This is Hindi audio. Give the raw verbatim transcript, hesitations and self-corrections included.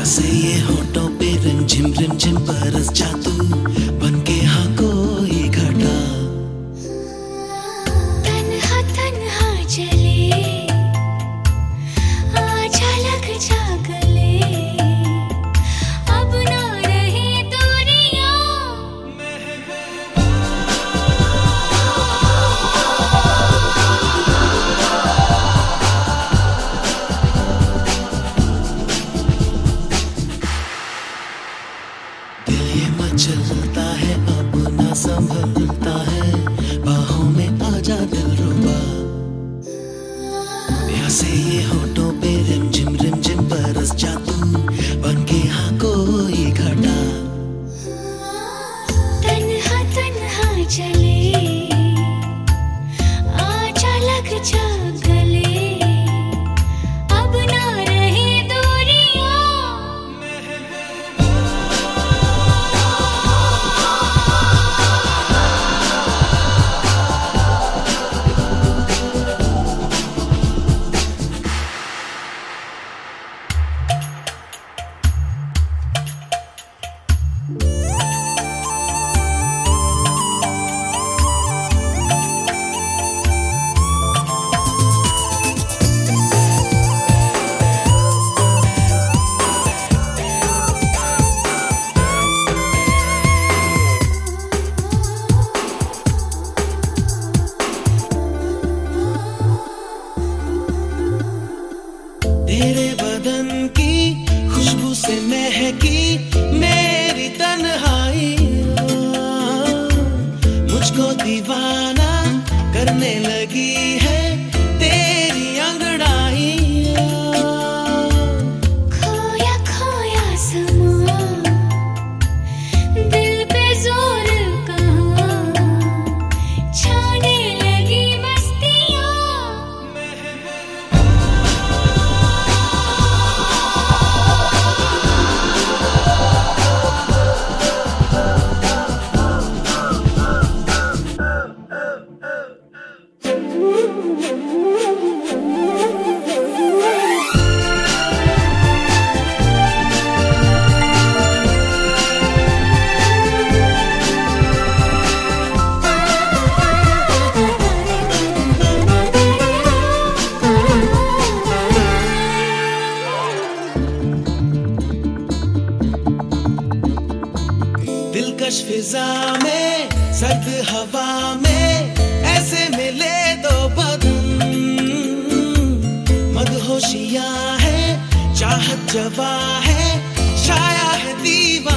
से ये होठों पे रिमझिम रिमझिम बरस जा तू, बनके हाँ कोई घटा। तन्हा तन्हा चले आजा लग जा गले, अब ना रहे दूरियां। दिल ये मचलता है अब ना संभलता है, बाहों में आजा दिलरुबा। यहाँ से ये होठों पे रिमझिम रिमझिम बरस जा तू, बनके हाँ कोई घटा। तन्हा तन्हा चले आजा लग जा गले, अब ना रहे दूरियां। तेरे बदन की खुशबू से महकी मेरी तन्हाई, मुझको दीवाना करने लगी है तेरी अंगड़ाई। खोया खोया समा दिल पे जोर कहाँ, छाने लगी मस्तियाँ। दिलकश फिजा में सर्द हवा में ऐसे मिले दो बदन, मदहोशियां है चाहत जवा है छाया है दीवार।